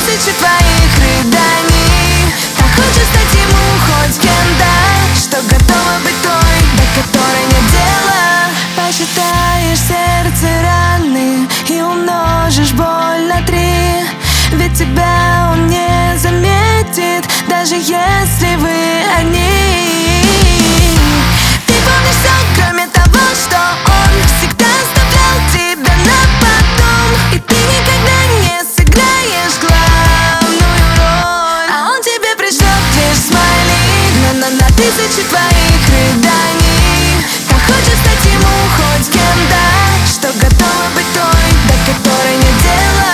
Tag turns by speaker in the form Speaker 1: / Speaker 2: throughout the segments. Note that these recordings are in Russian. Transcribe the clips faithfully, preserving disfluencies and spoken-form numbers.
Speaker 1: тысячи твоих рыданий. Так хочешь стать ему хоть кем-то, что готова быть той, до которой нет дела. Посчитаешь сердце раны и умножишь боль на три, ведь тебя он не заметит, даже если вы одни. Ты помнишь все, кроме того, что он всегда оставлял тебя на потом, и ты никогда не сыграешь главную роль, а он тебе пришлет лишь смайлик, но, но на тысячи твоих рыданий. Так хочешь стать ему хоть кем-то, что готова быть той, до которой нет дела.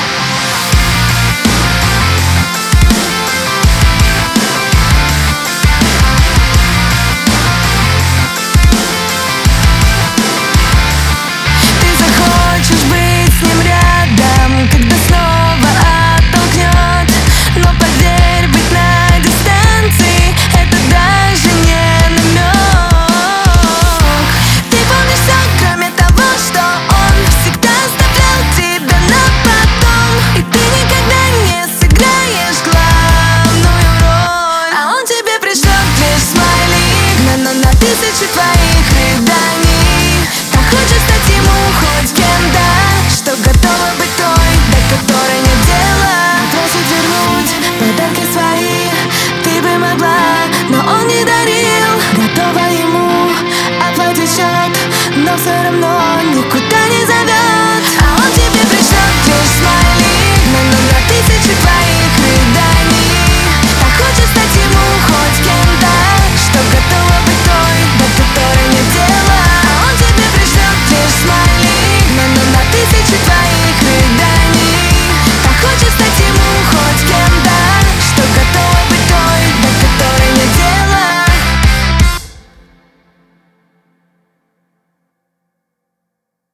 Speaker 1: Хочешь быть с ним рядом, когда снова оттолкнет, но поверь, быть на дистанции — это даже не намек. Ты помнишь все, кроме того, что он всегда оставлял тебя на потом, и ты никогда не сыграешь главную роль, а он тебе пришлет лишь смайлик, но, но на тысячи твоих рыданий. Так хочешь стать ему хоть кем-то, что готова быть той, до которой нет дела. Просит вернуть подарки свои, ты бы могла, но он не дарил. Готова ему оплатить счет, но все равно не